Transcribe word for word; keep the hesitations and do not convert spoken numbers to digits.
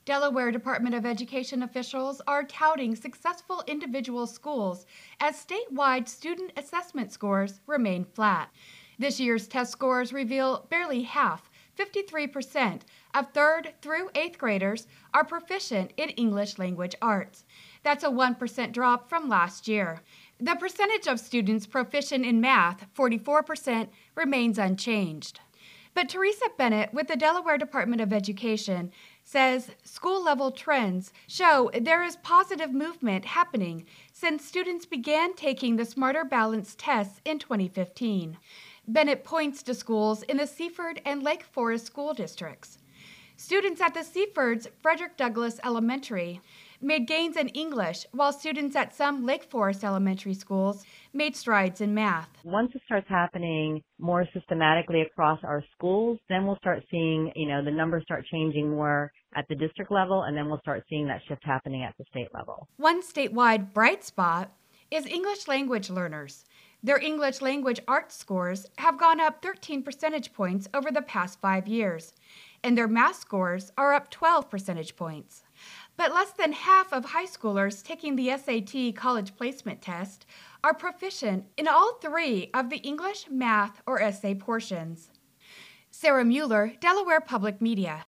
Delaware Department of Education officials are touting successful individual schools as statewide student assessment scores remain flat. This year's test scores reveal barely half, fifty-three percent, of third through eighth graders are proficient in English language arts. That's a one percent drop from last year. The percentage of students proficient in math, forty-four percent, remains unchanged. But Teresa Bennett with the Delaware Department of Education says school-level trends show there is positive movement happening since students began taking the Smarter Balance tests in twenty fifteen. Bennett points to schools in the Seaford and Lake Forest school districts. Students at the Seaford's Frederick Douglass Elementary made gains in English, while students at some Lake Forest elementary schools made strides in math. Once it starts happening more systematically across our schools, then we'll start seeing, you know, the numbers start changing more at the district level, and then we'll start seeing that shift happening at the state level. One statewide bright spot is English language learners. Their English language arts scores have gone up thirteen percentage points over the past five years, and their math scores are up twelve percentage points. But less than half of high schoolers taking the S A T college placement test are proficient in all three of the English, math, or essay portions. Sarah Mueller, Delaware Public Media.